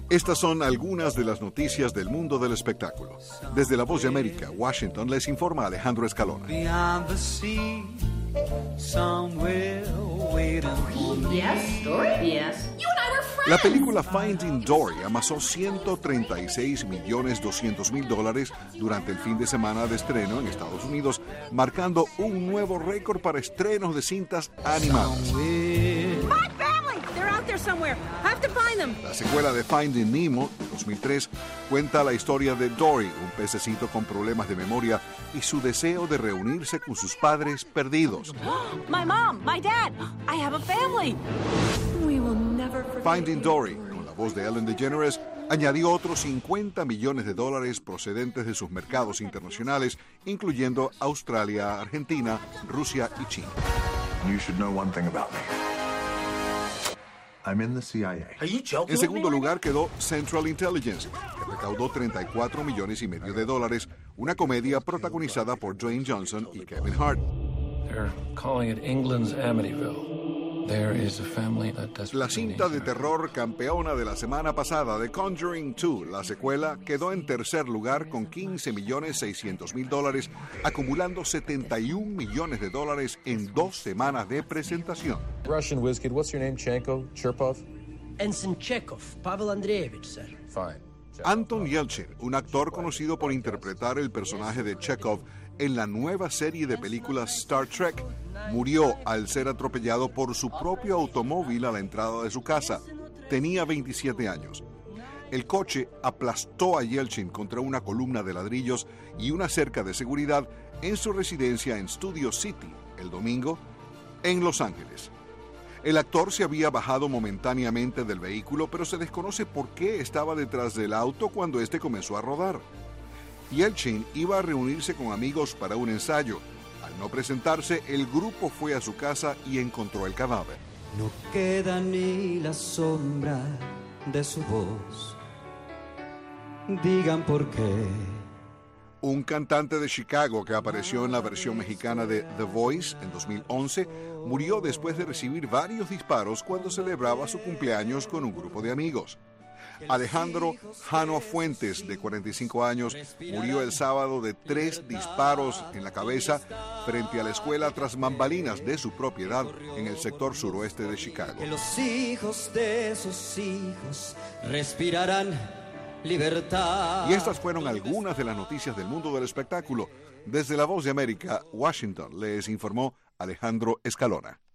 Estas son algunas de las noticias del mundo del espectáculo. Desde La Voz de América, Washington, les informa Alejandro Escalona. La película Finding Dory amasó $136.200.000 durante el fin de semana de estreno en Estados Unidos, marcando un nuevo récord para estrenos de cintas animadas. La secuela de Finding Nemo, de 2003, cuenta la historia de Dory, un pececito con problemas de memoria y su deseo de reunirse con sus padres perdidos. Finding Dory, con la voz de Ellen DeGeneres, añadió otros $50 millones procedentes de sus mercados internacionales, incluyendo Australia, Argentina, Rusia y China. You should know one thing about me. I'm in the CIA. En segundo lugar quedó Central Intelligence, que recaudó $34,5 millones, una comedia protagonizada por Dwayne Johnson y Kevin Hart. They're calling it England's Amityville. There is a family that La cinta de terror campeona de la semana pasada, The Conjuring 2, la secuela, quedó en tercer lugar con $15,600,000, acumulando $71 millones en 2 semanas de presentación. Russian whiskey. What's your name, Chenko? Cherpov? Ensign Chekhov, Pavel Andreevich, sir. Fine. Anton Yelchin, un actor conocido por interpretar el personaje de Chekhov en la nueva serie de películas Star Trek, murió al ser atropellado por su propio automóvil a la entrada de su casa. Tenía 27 años. El coche aplastó a Yelchin contra una columna de ladrillos y una cerca de seguridad en su residencia en Studio City, el domingo, en Los Ángeles. El actor se había bajado momentáneamente del vehículo, pero se desconoce por qué estaba detrás del auto cuando este comenzó a rodar. Yelchin iba a reunirse con amigos para un ensayo. Al no presentarse, el grupo fue a su casa y encontró el cadáver. No queda ni la sombra de su voz. Digan por qué. Un cantante de Chicago que apareció en la versión mexicana de The Voice en 2011 murió después de recibir varios disparos cuando celebraba su cumpleaños con un grupo de amigos. Alejandro Jano Fuentes, de 45 años, murió el sábado de 3 disparos en la cabeza frente a la escuela tras bambalinas de su propiedad en el sector suroeste de Chicago. Que los hijos de esos hijos respirarán libertad. Y estas fueron algunas de las noticias del mundo del espectáculo. Desde La Voz de América, Washington, les informó Alejandro Escalona.